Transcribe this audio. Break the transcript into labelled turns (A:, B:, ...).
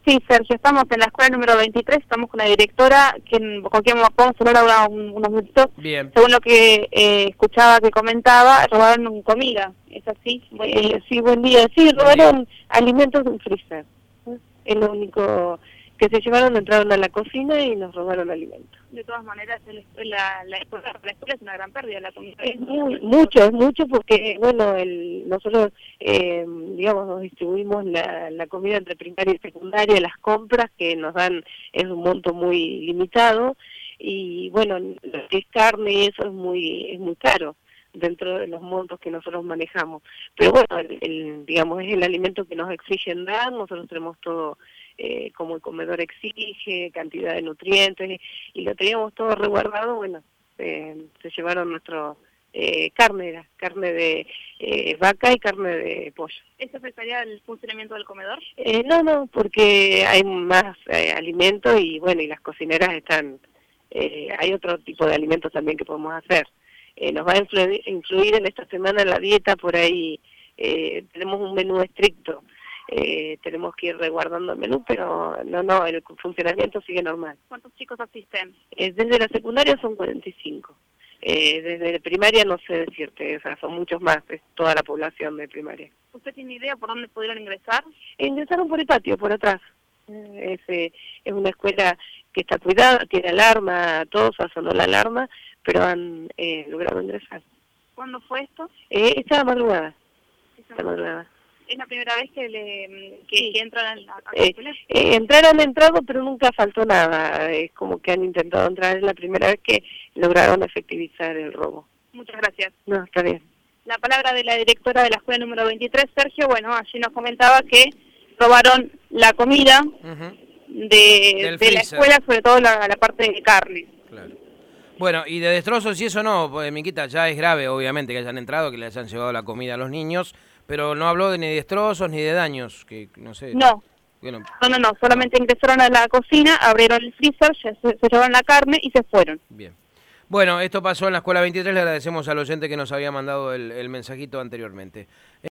A: Sí, Sergio, estamos en la escuela número 23, estamos con la directora, con quien podemos hablar ahora unos minutos.
B: Bien.
A: Según lo que escuchaba que comentaba, robaron comida, ¿es así?
C: Sí, buen día. Sí, robaron alimentos de un freezer. Es lo único que se llevaron, entraron a la cocina y nos robaron alimentos.
A: De todas maneras, la escuela es una gran pérdida, la comida.
C: Es mucho porque, bueno, nosotros, digamos, nos distribuimos la comida entre primaria y secundaria, las compras que nos dan es un monto muy limitado y, bueno, lo que es carne y eso es muy caro dentro de los montos que nosotros manejamos. Pero bueno, digamos, es el alimento que nos exigen dar, nosotros tenemos todo como el comedor exige, cantidad de nutrientes, y lo teníamos todo resguardado. Bueno, se llevaron nuestro carne de vaca y carne de pollo.
A: ¿Eso afectaría el funcionamiento del comedor?
C: No, porque hay más alimentos y bueno, y las cocineras están, hay otro tipo de alimentos también que podemos hacer. Nos va a influir en esta semana la dieta, por ahí tenemos un menú estricto. Tenemos que ir resguardando el menú, pero no, el funcionamiento sigue normal.
A: ¿Cuántos chicos asisten?
C: Desde la secundaria son 45. Desde la primaria no sé decirte, o sea, son muchos más, es toda la población de primaria.
A: ¿Usted tiene idea por dónde pudieron ingresar?
C: Ingresaron por el patio, por atrás. Es una escuela que está cuidada, tiene alarma, todo, sonó la alarma, pero han logrado ingresar.
A: ¿Cuándo fue esto?
C: Esta madrugada.
A: ¿Es la primera vez que entran a la escuela?
C: Han entrado, pero nunca faltó nada. Es como que han intentado entrar, es la primera vez que lograron efectivizar el robo.
A: Muchas gracias.
C: No, está bien.
A: La palabra de la directora de la escuela número 23, Sergio. Bueno, allí nos comentaba que robaron la comida de la escuela, sobre todo la parte de carne.
B: Claro. Bueno, y de destrozos y eso no, pues, Miquita, ya es grave, obviamente, que hayan entrado, que le hayan llevado la comida a los niños, pero no habló ni de destrozos ni de daños, que no sé.
A: No.
B: Bueno,
A: No, solamente ingresaron a la cocina, abrieron el freezer, se llevaron la carne y se fueron.
B: Bien. Bueno, esto pasó en la escuela 23, le agradecemos al oyente que nos había mandado el mensajito anteriormente.